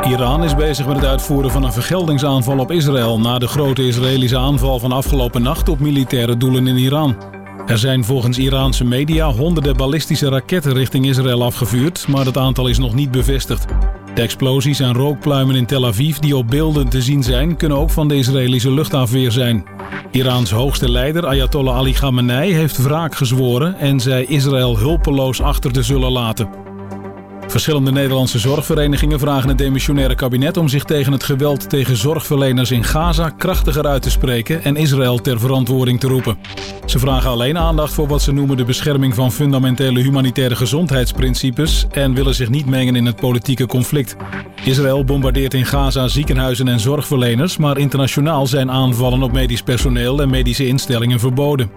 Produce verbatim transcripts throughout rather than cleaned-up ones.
Iran is bezig met het uitvoeren van een vergeldingsaanval op Israël na de grote Israëlische aanval van afgelopen nacht op militaire doelen in Iran. Er zijn volgens Iraanse media honderden ballistische raketten richting Israël afgevuurd, maar het aantal is nog niet bevestigd. De explosies en rookpluimen in Tel Aviv die op beelden te zien zijn, kunnen ook van de Israëlische luchtafweer zijn. Iraans hoogste leider Ayatollah Ali Khamenei heeft wraak gezworen en zei Israël hulpeloos achter te zullen laten. Verschillende Nederlandse zorgverenigingen vragen het demissionaire kabinet om zich tegen het geweld tegen zorgverleners in Gaza krachtiger uit te spreken en Israël ter verantwoording te roepen. Ze vragen alleen aandacht voor wat ze noemen de bescherming van fundamentele humanitaire gezondheidsprincipes en willen zich niet mengen in het politieke conflict. Israël bombardeert in Gaza ziekenhuizen en zorgverleners, maar internationaal zijn aanvallen op medisch personeel en medische instellingen verboden.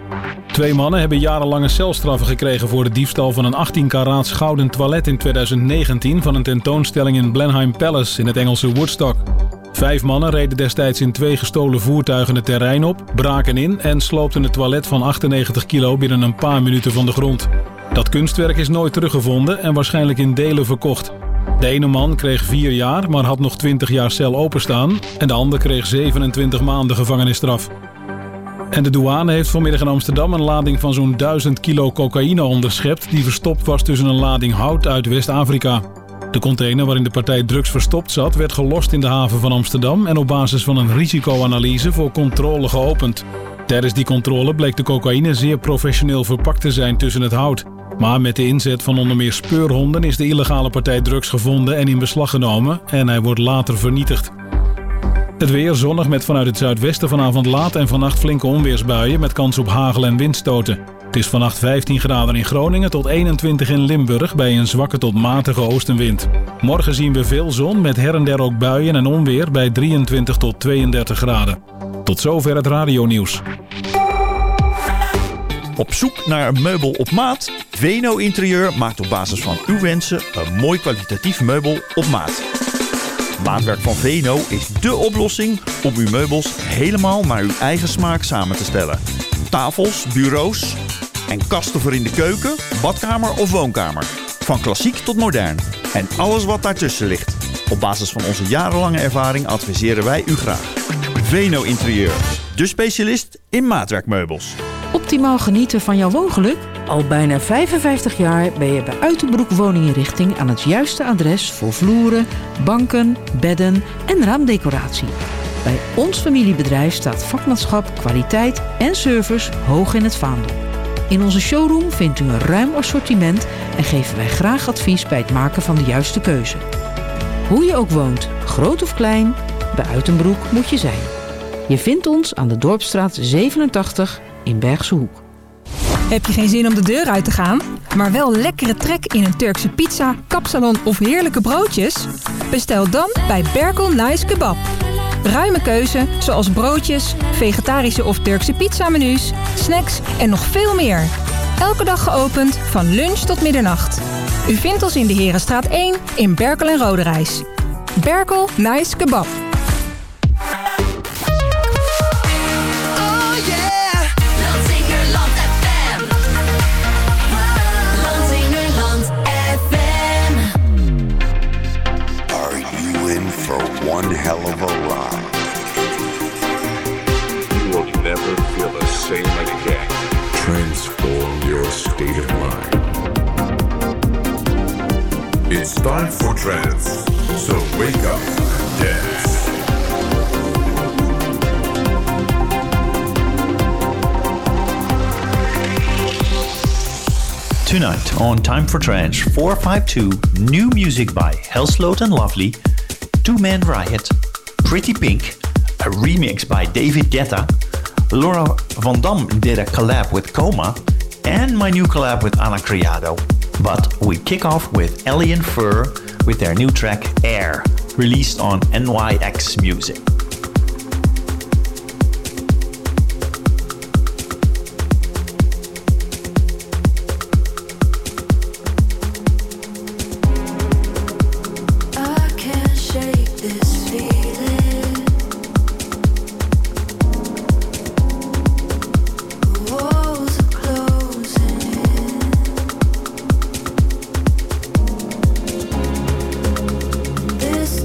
Twee mannen hebben jarenlange celstraffen gekregen voor de diefstal van een achttien karaats gouden toilet in tweeduizend negentien van een tentoonstelling in Blenheim Palace in het Engelse Woodstock. Vijf mannen reden destijds in twee gestolen voertuigen het terrein op, braken in en sloopten het toilet van achtennegentig kilo binnen een paar minuten van de grond. Dat kunstwerk is nooit teruggevonden en waarschijnlijk in delen verkocht. De ene man kreeg vier jaar, maar had nog twintig jaar cel openstaan en de ander kreeg zevenentwintig maanden gevangenisstraf. En de douane heeft vanmiddag in Amsterdam een lading van zo'n duizend kilo cocaïne onderschept die verstopt was tussen een lading hout uit West-Afrika. De container waarin de partij drugs verstopt zat werd gelost in de haven van Amsterdam en op basis van een risicoanalyse voor controle geopend. Tijdens die controle bleek de cocaïne zeer professioneel verpakt te zijn tussen het hout. Maar met de inzet van onder meer speurhonden is de illegale partij drugs gevonden en in beslag genomen en hij wordt later vernietigd. Het weer zonnig met vanuit het zuidwesten vanavond laat en vannacht flinke onweersbuien met kans op hagel en windstoten. Het is vannacht vijftien graden in Groningen tot eenentwintig in Limburg bij een zwakke tot matige oostenwind. Morgen zien we veel zon met her en der ook buien en onweer bij drieëntwintig tot tweeëndertig graden. Tot zover het radionieuws. Op zoek naar een meubel op maat? Veno Interieur maakt op basis van uw wensen een mooi kwalitatief meubel op maat. Maatwerk van Veno is dé oplossing om uw meubels helemaal naar uw eigen smaak samen te stellen. Tafels, bureaus en kasten voor in de keuken, badkamer of woonkamer. Van klassiek tot modern en alles wat daartussen ligt. Op basis van onze jarenlange ervaring adviseren wij u graag. Veno Interieur, de specialist in maatwerkmeubels. Optimaal genieten van jouw woongeluk? Al bijna vijfenvijftig jaar ben je bij Uitenbroek Woninginrichting aan het juiste adres voor vloeren, banken, bedden en raamdecoratie. Bij ons familiebedrijf staat vakmanschap, kwaliteit en service hoog in het vaandel. In onze showroom vindt u een ruim assortiment en geven wij graag advies bij het maken van de juiste keuze. Hoe je ook woont, groot of klein, bij Uitenbroek moet je zijn. Je vindt ons aan de Dorpsstraat zevenentachtig in Bergse Hoek. Heb je geen zin om de deur uit te gaan, maar wel lekkere trek in een Turkse pizza, kapsalon of heerlijke broodjes? Bestel dan bij Berkel Nice Kebab. Ruime keuze zoals broodjes, vegetarische of Turkse pizzamenu's, snacks en nog veel meer. Elke dag geopend van lunch tot middernacht. U vindt ons in de Herenstraat één in Berkel en Roderijs. Berkel Nice Kebab. One hell of a ride. You will never feel the same again. Transform your state of mind. It's time for trance. So wake up, dance. Tonight on Time for Trance four five two, new music by Hellsloat and Lovely, Two Man Riot, Pretty Pink, a remix by David Guetta, Laura Van Dam did a collab with Coma, and my new collab with Anna Criado. But we kick off with Ellie and Fur with their new track Air, released on N Y X Music. This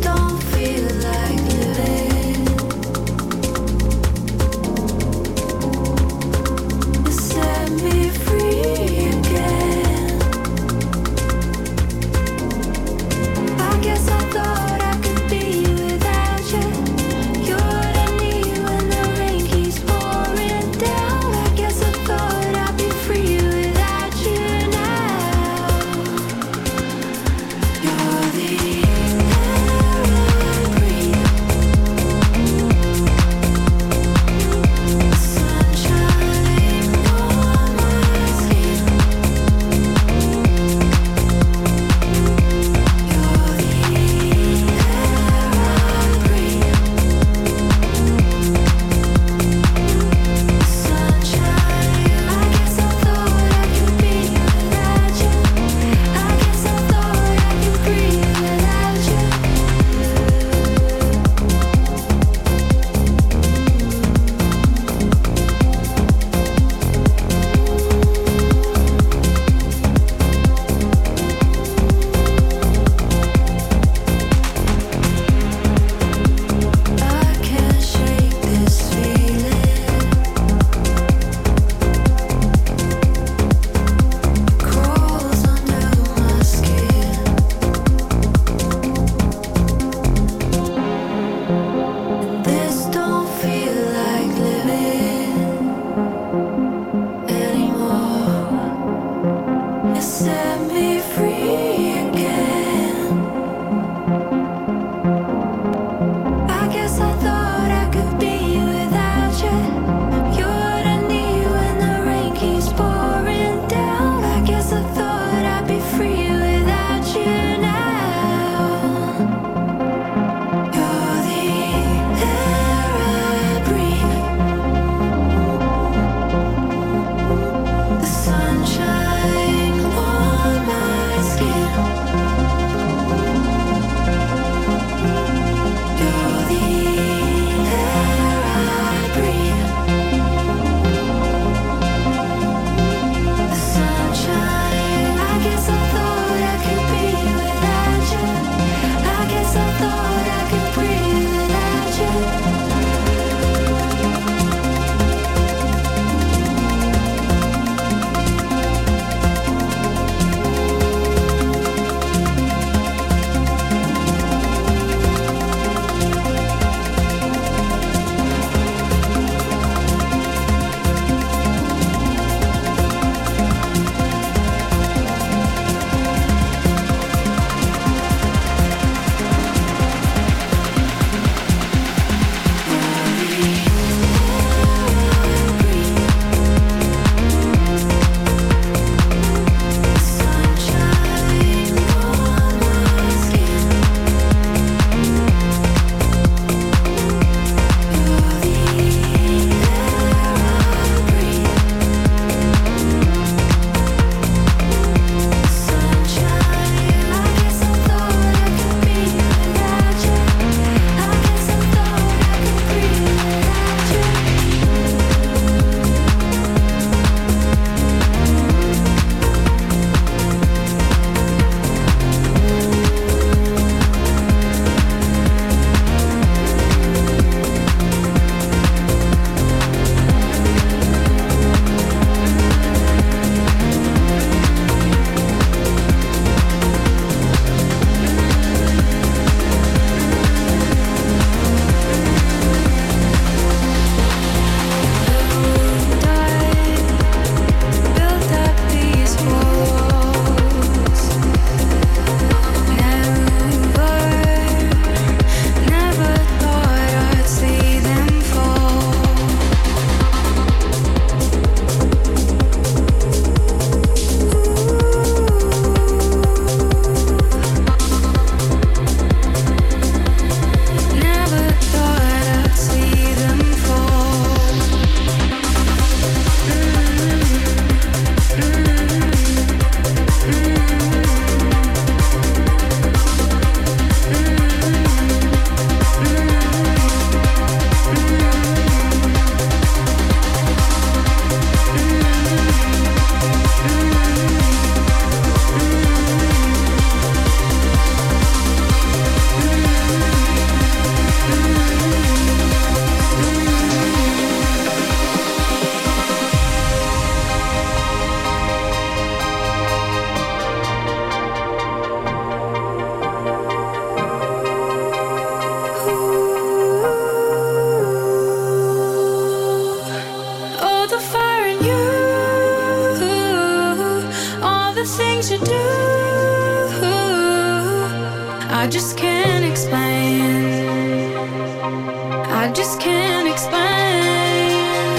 just can't explain. I just can't explain.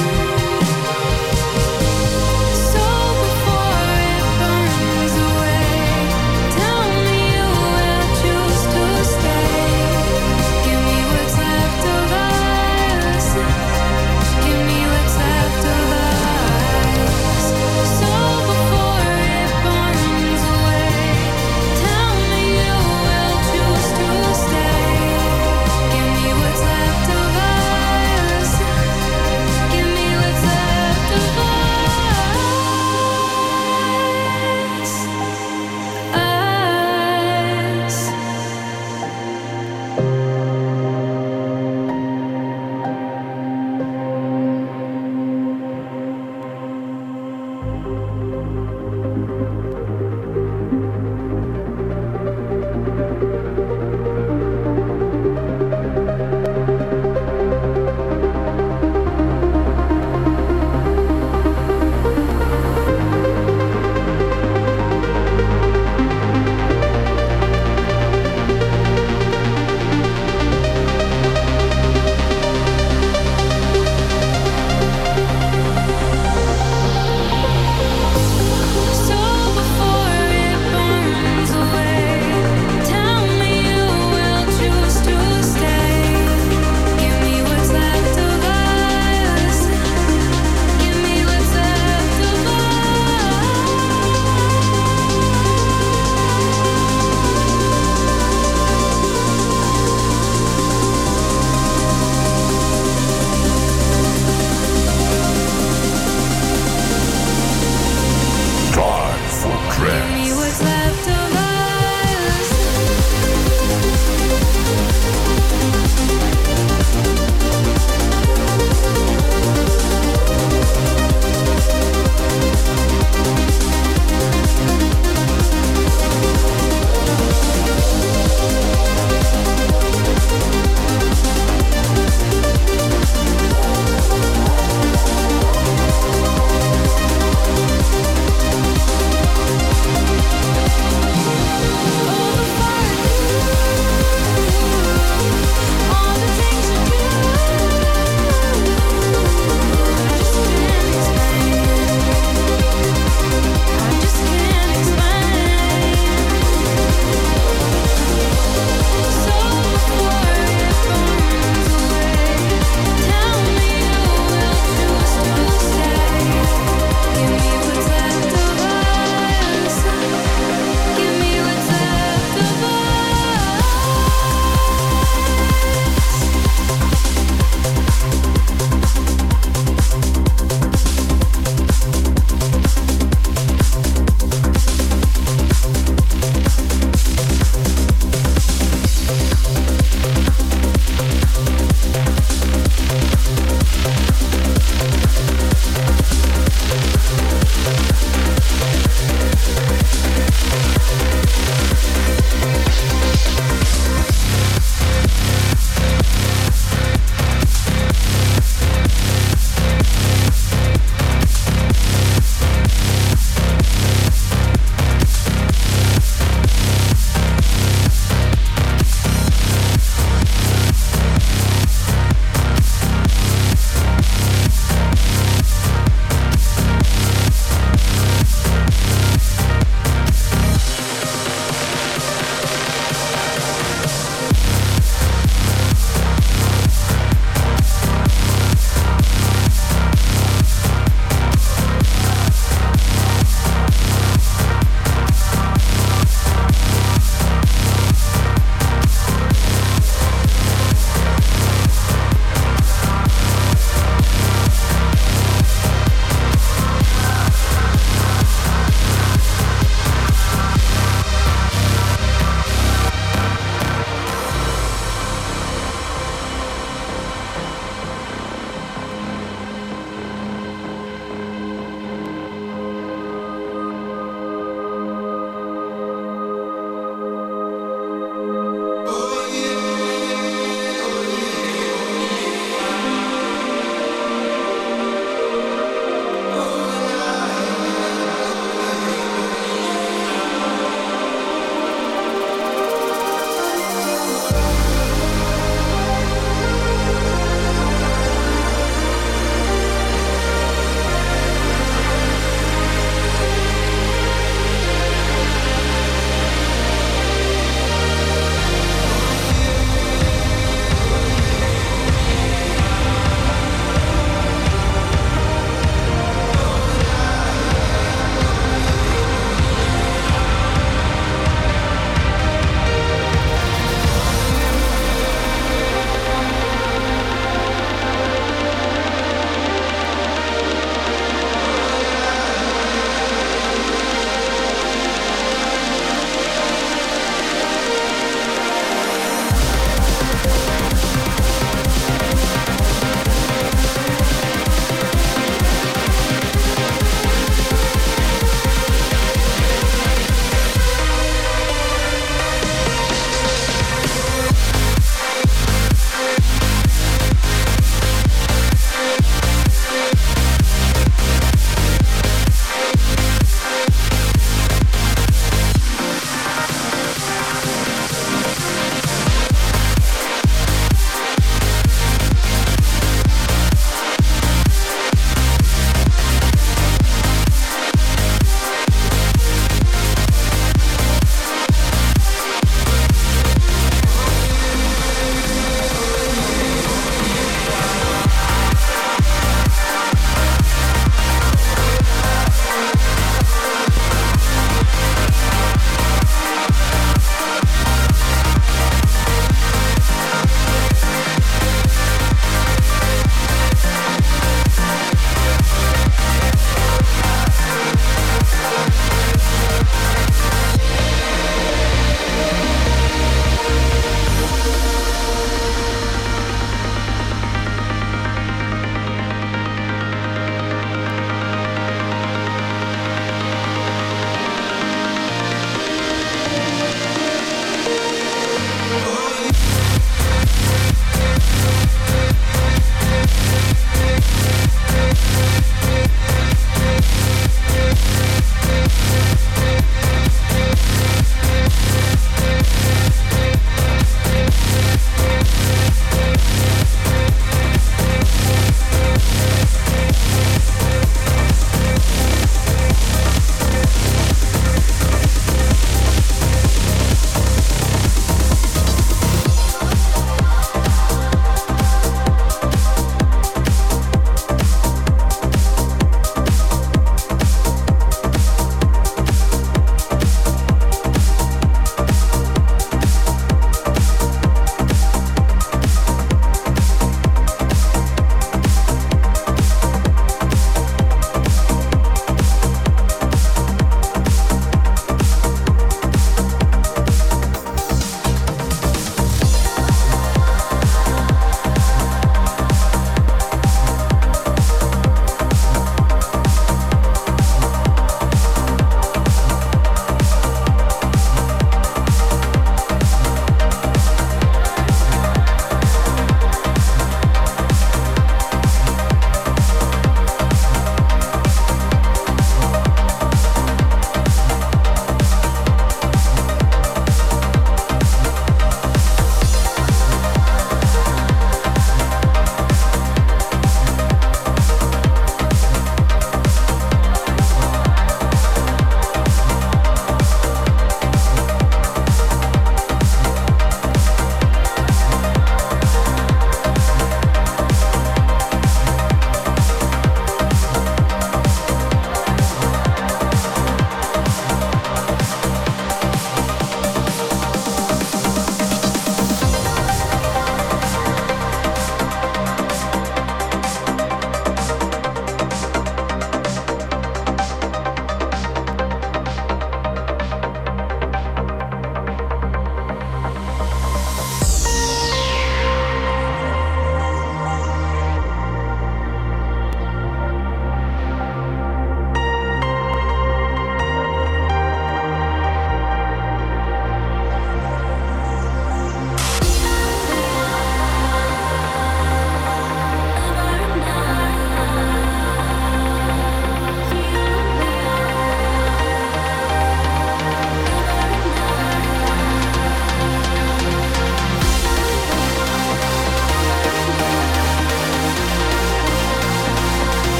So before it burns away, tell me you will choose to stay. Give me what's left of us. Give me what's left of us. So before it burns away, tell me you will choose to stay. Give me what's left of us.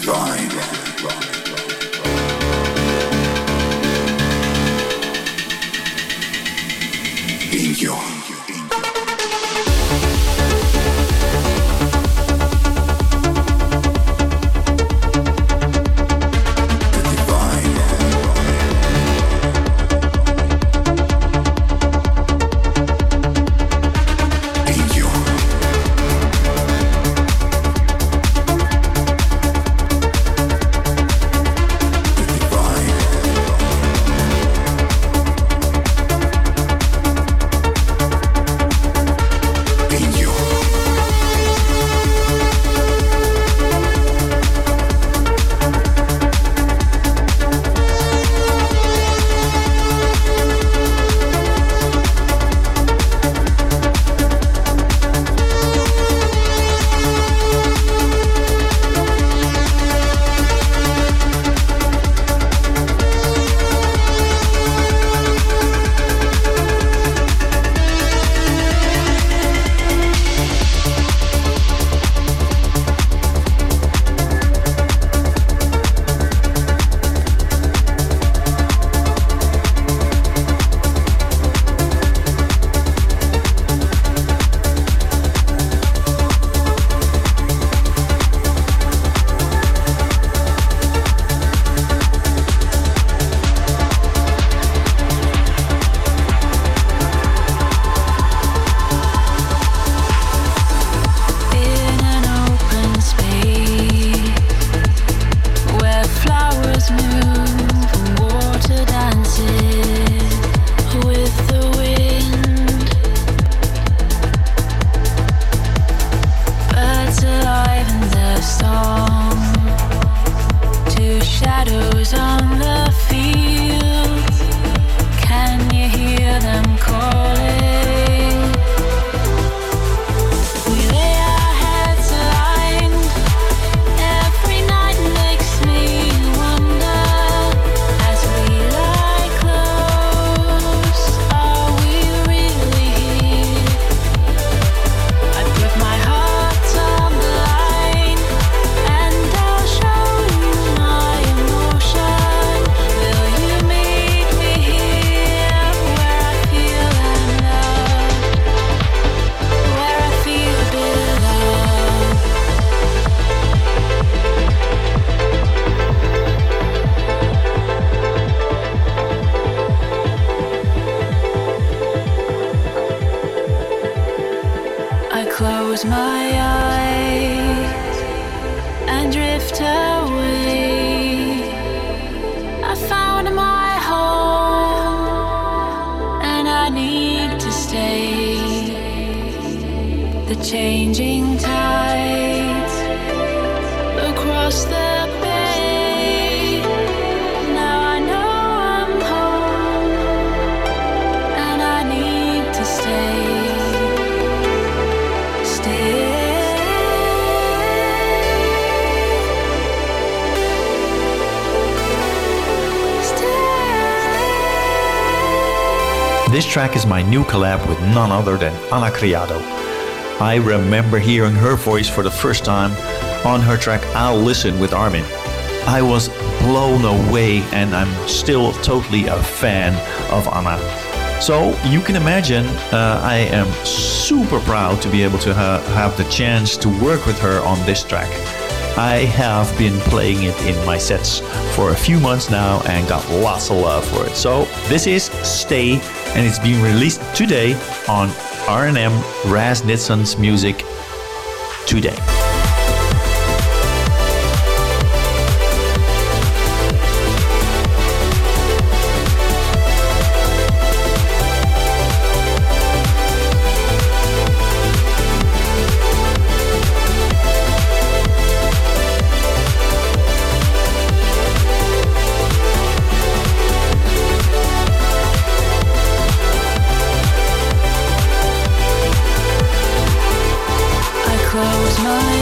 close my eyes and drift away. I found my home and I need to stay. The changing tides across the bay. Now I know I'm home and I need to stay. This track is my new collab with none other than Ana Criado. I remember hearing her voice for the first time on her track I'll Listen with Armin. I was blown away and I'm still totally a fan of Ana. So you can imagine uh, I am super proud to be able to ha- have the chance to work with her on this track. I have been playing it in my sets for a few months now and got lots of love for it. So this is Stay, and it's being released today on R and M Raz Nitson's Music today. Close my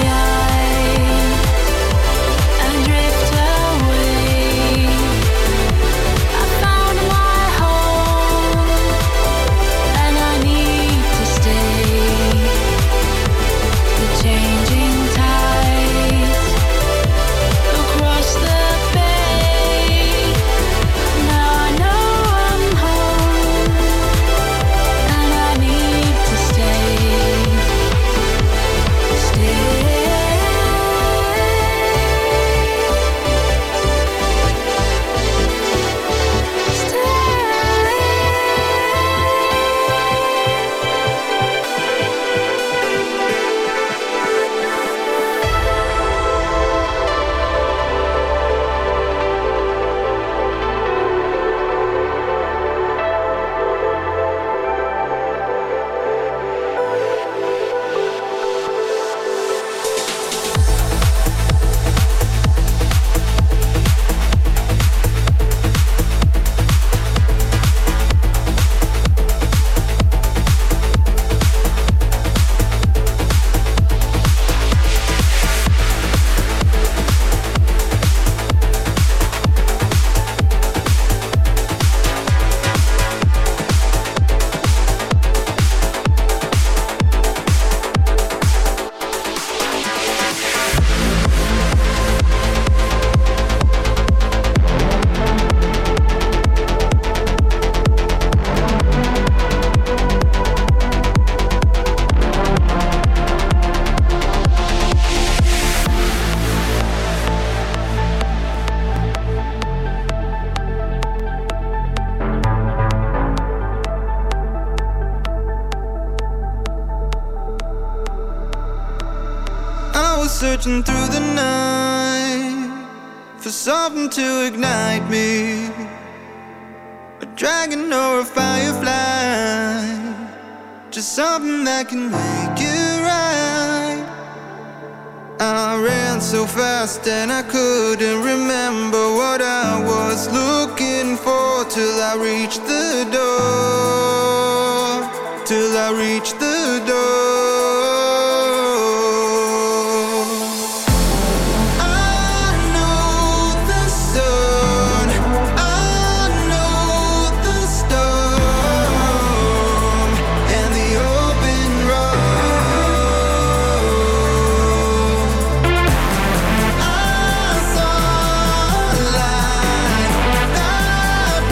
searching through the night for something to ignite me, a dragon or a firefly, just something that can make it right. I ran so fast and I couldn't remember what I was looking for till I reached the door, till I reached the door.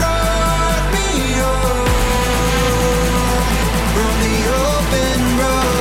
From the open road.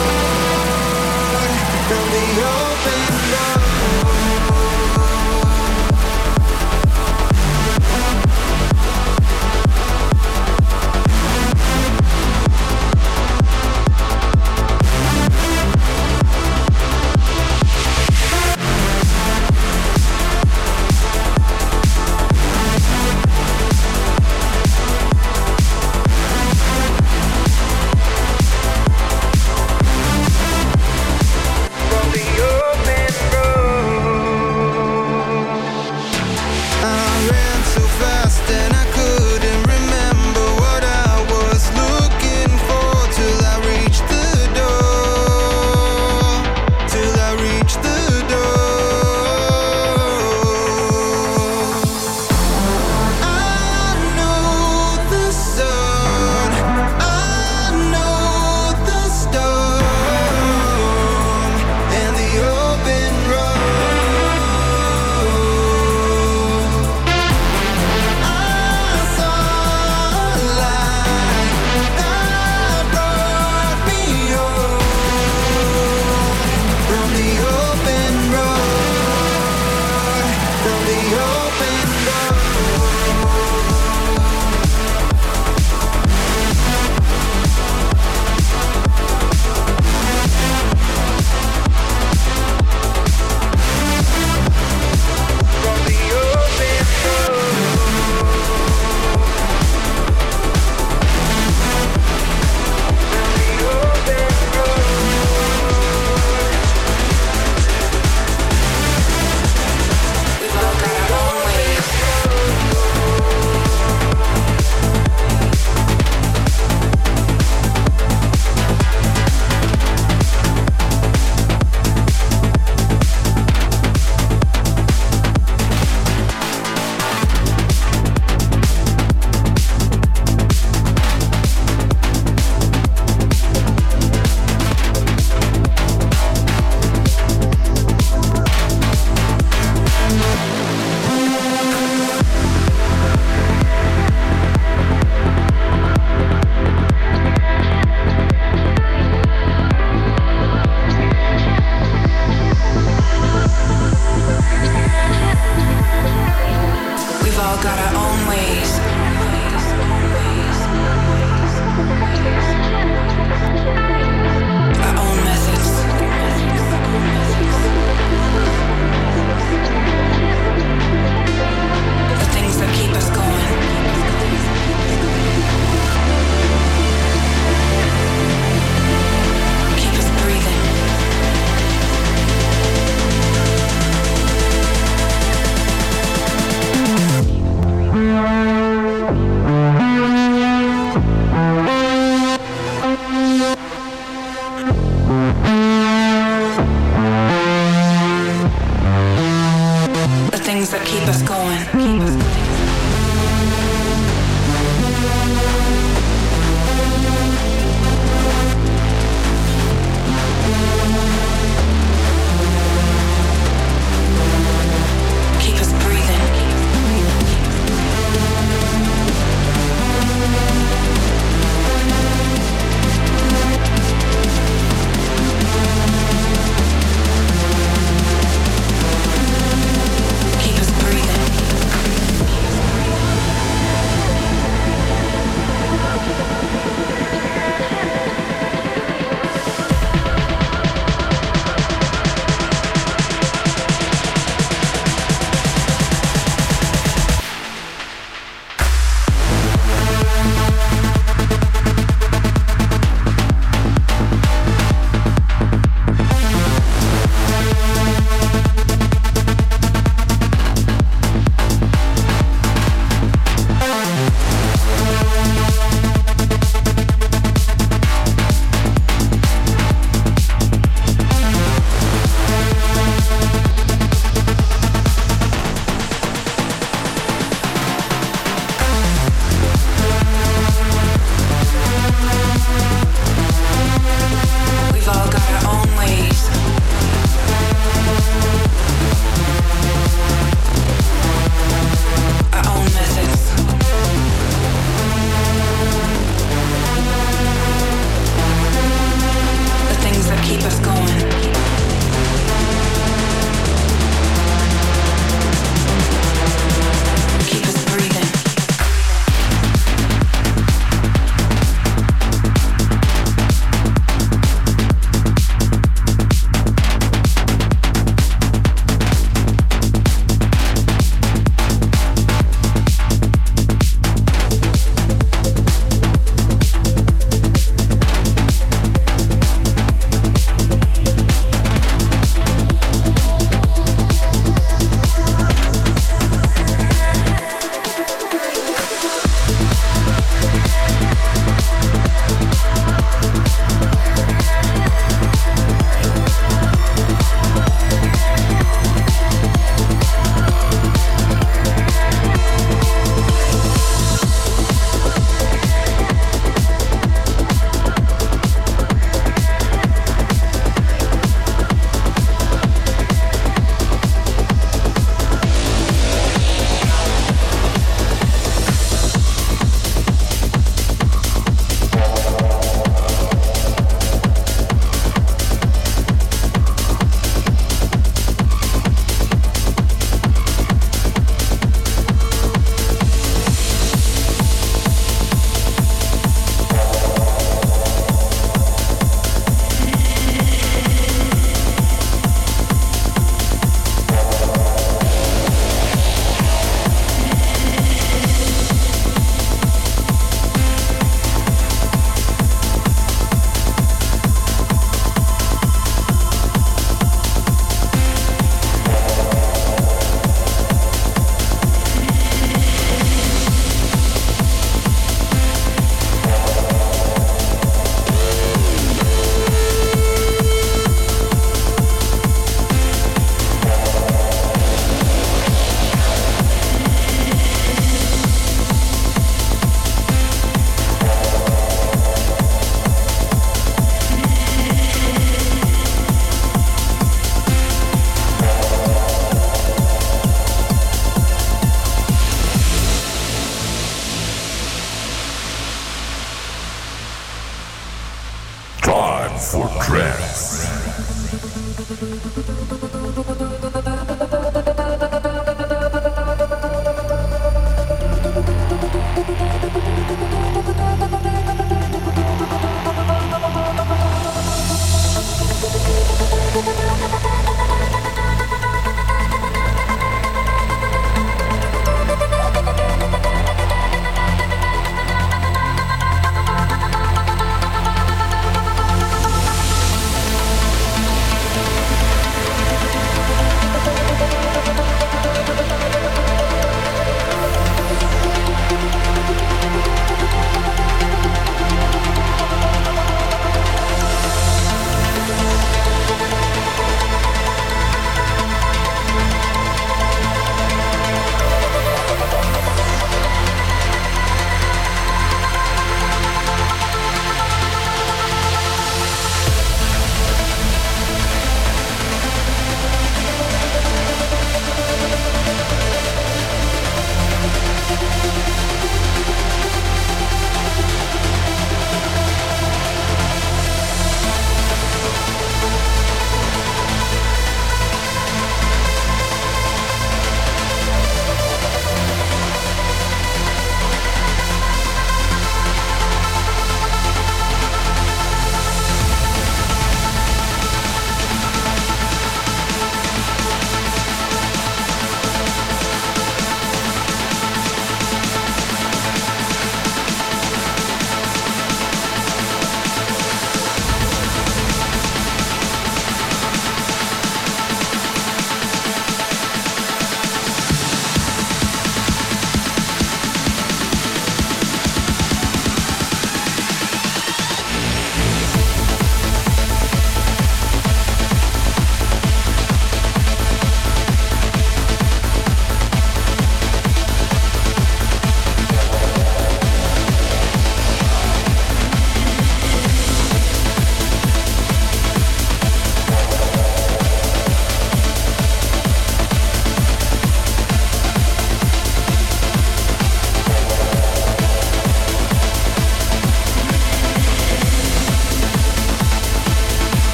for Trance.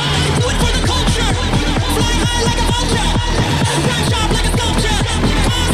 Like a vulture, run sharp like a sculpture.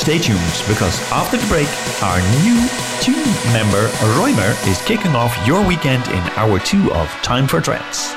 stay tuned, because after the break, our new two member Roymer is kicking off your weekend in hour two of Time for Trance.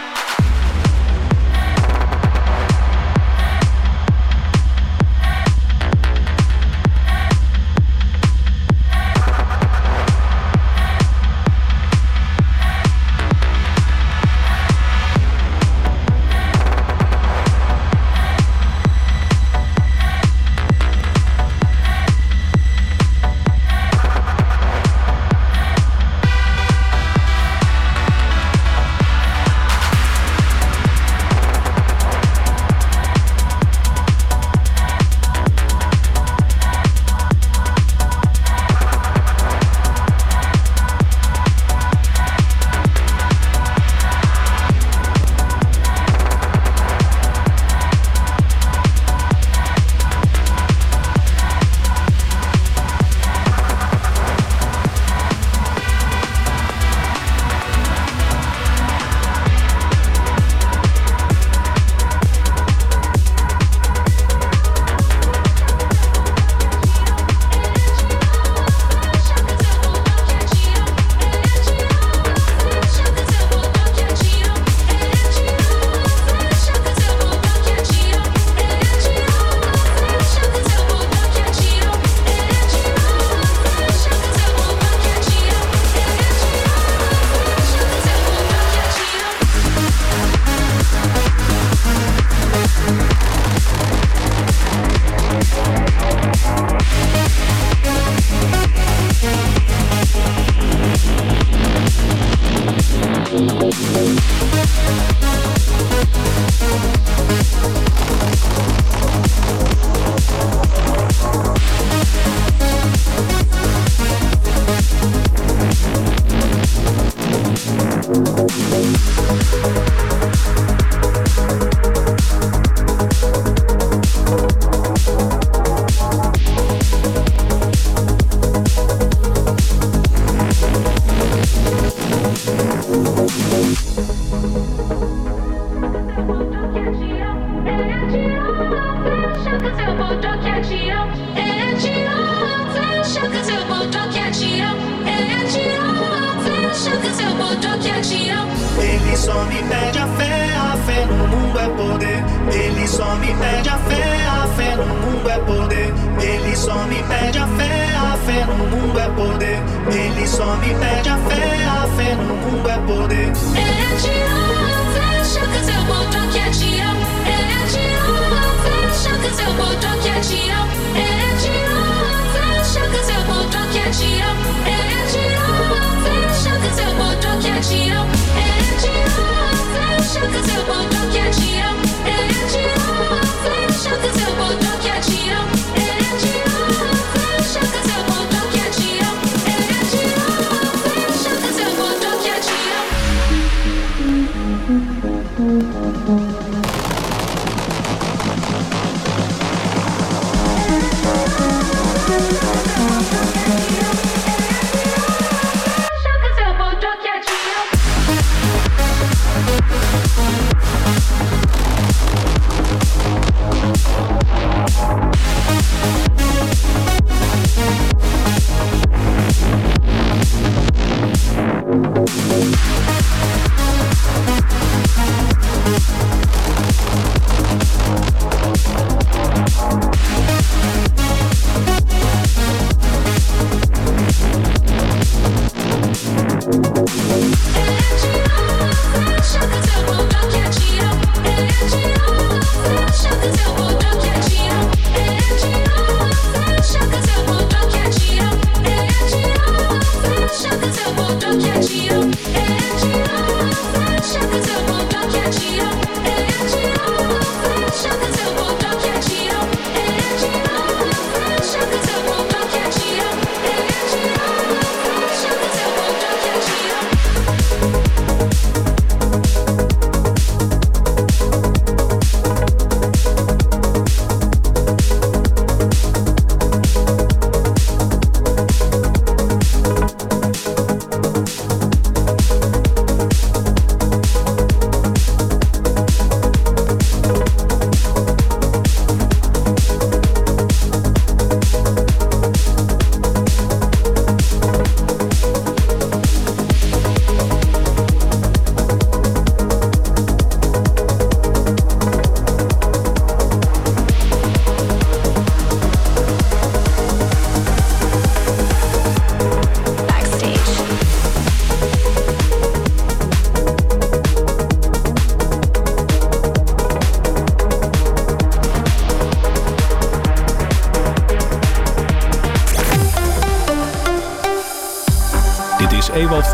Ele só me pede a fé, a fé no mundo é poder. Ele só me pede a fé, a fé no mundo é poder. Ele só me pede a fé, a fé no mundo é poder. Ele só me pede a fé, a fé no mundo é poder. Ele te ama, fecha que seu botão quer te ama. Ele te ama, fecha que seu botão quer te ama. Ele te ama, fecha que seu botão quer te ama. Ele te ama, fecha que seu botão quer te ama. Ele te ama, fecha que seu botão quer te ama. Ele te ama, fecha que seu botão quer te ama. Ele te ama, fecha que seu botão quer te ama. Ele te ama, fecha que seu botão quer te ama.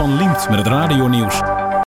van Liemt met het radionieuws.